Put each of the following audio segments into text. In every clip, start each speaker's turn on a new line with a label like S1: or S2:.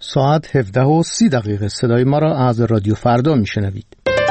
S1: ساعت 17:30 صدای ما را از رادیو فردا میشنوید.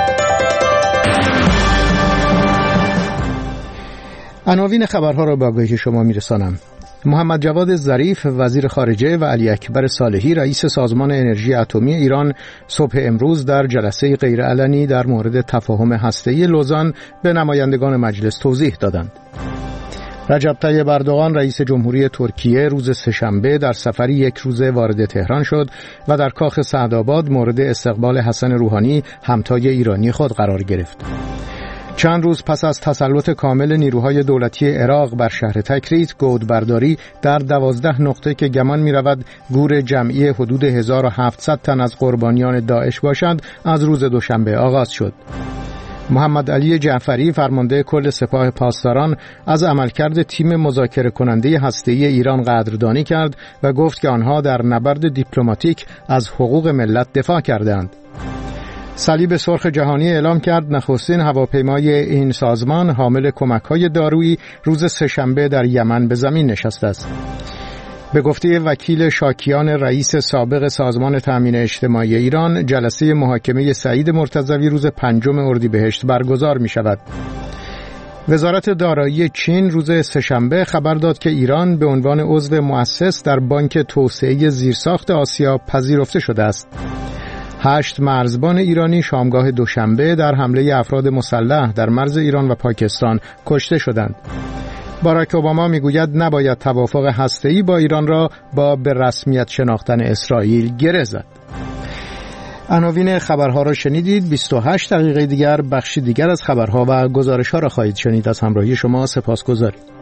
S1: عناوین خبرها را به آگاهی شما میرسانم. محمد جواد ظریف وزیر خارجه و علی اکبر صالحی رئیس سازمان انرژی اتمی ایران صبح امروز در جلسه غیرعلنی در مورد تفاهم هسته‌ای لوزان به نمایندگان مجلس توضیح دادند. رجب طیب اردوغان رئیس جمهوری ترکیه روز سه‌شنبه در سفری یک روزه وارد تهران شد و در کاخ سعدآباد مورد استقبال حسن روحانی همتای ایرانی خود قرار گرفت. چند روز پس از تسلط کامل نیروهای دولتی عراق بر شهر تکریت، گودبرداری در 12 نقطه که گمان می‌رود گور جمعی حدود 1700 تن از قربانیان داعش باشد، از روز دوشنبه آغاز شد. محمد علی جعفری فرمانده کل سپاه پاسداران از عملکرد تیم مذاکره کننده هسته‌ای ایران قدردانی کرد و گفت که آنها در نبرد دیپلماتیک از حقوق ملت دفاع کردند. صلیب سرخ جهانی اعلام کرد نخستین هواپیمای این سازمان حامل کمک‌های دارویی روز سه‌شنبه در یمن به زمین نشسته است. به گفته وکیل شاکیان رئیس سابق سازمان تأمین اجتماعی ایران، جلسه محاکمه سعید مرتضوی روز 5 اردیبهشت برگزار می شود. وزارت دارایی چین روز سه‌شنبه خبر داد که ایران به عنوان عضو مؤسس در بانک توسعه زیرساخت آسیا پذیرفته شده است. 8 مرزبان ایرانی شامگاه دوشنبه در حمله افراد مسلح در مرز ایران و پاکستان کشته شدند. باراک اوباما میگوید نباید توافق هسته‌ای با ایران را با به رسمیت شناختن اسرائیل گره زد. عناوین خبرها را شنیدید. 28 دقیقه دیگر بخشی دیگر از خبرها و گزارش‌ها را خواهید شنید. از همراهی شما سپاسگزاریم.